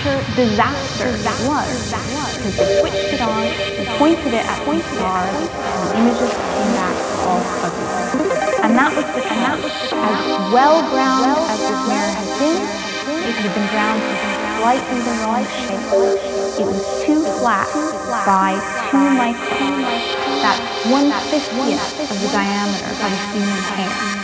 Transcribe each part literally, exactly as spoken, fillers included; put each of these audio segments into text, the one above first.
disaster that was, because they switched it on, and pointed it at the stars, and the images came back all fuzzy. And that was because, and that was as well ground as this mirror had been, it had been ground to slightly the wrong shape. It was too flat by two microns. That's one fiftieth of the diameter of a human hair.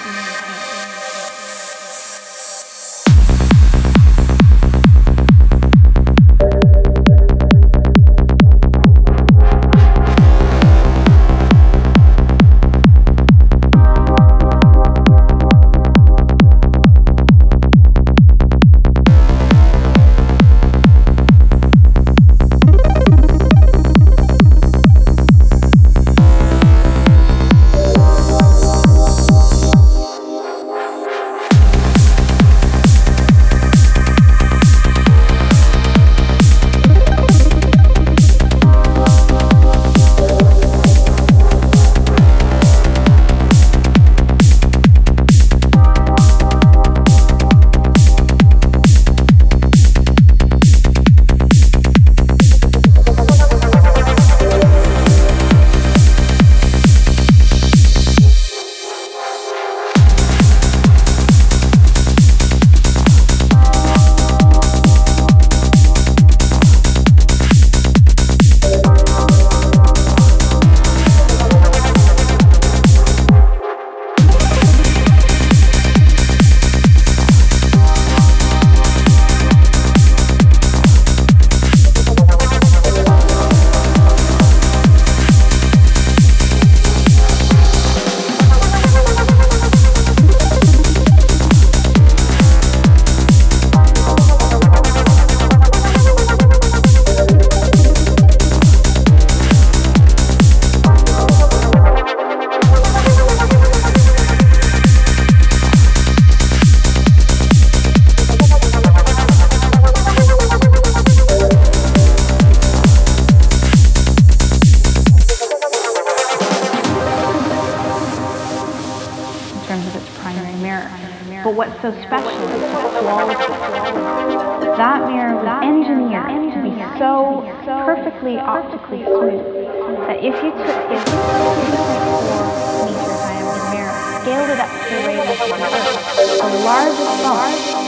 But what's so special is the quality. That mirror was engineered to be so perfectly optically smooth that if you took a two point four meter diameter mirror, scaled it up to the radius of the Earth, the largest bump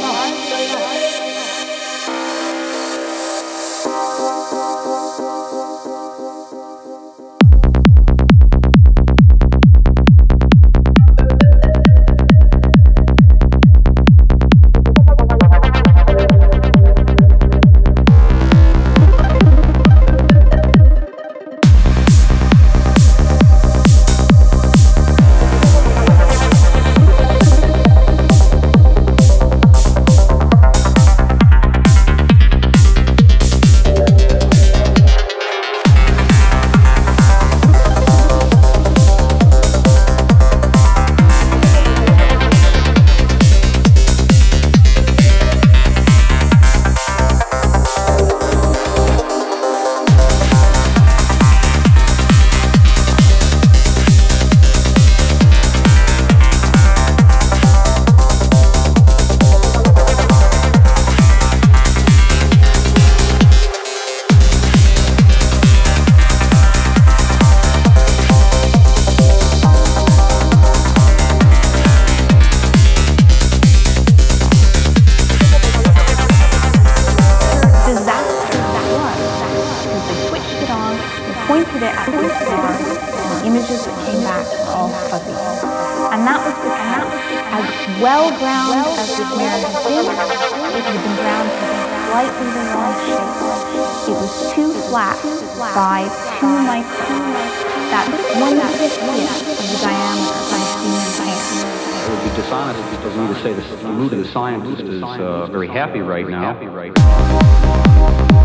pointed it at the stars, and the images that came back were all fuzzy. And that was because, as well ground as this mirror had been, it had been ground to slightly the wrong shape. It was too flat by two microns. That's one fiftieth of the diameter of a human hair. It would be dishonest for me to say the mood of the scientist is uh, very happy right now.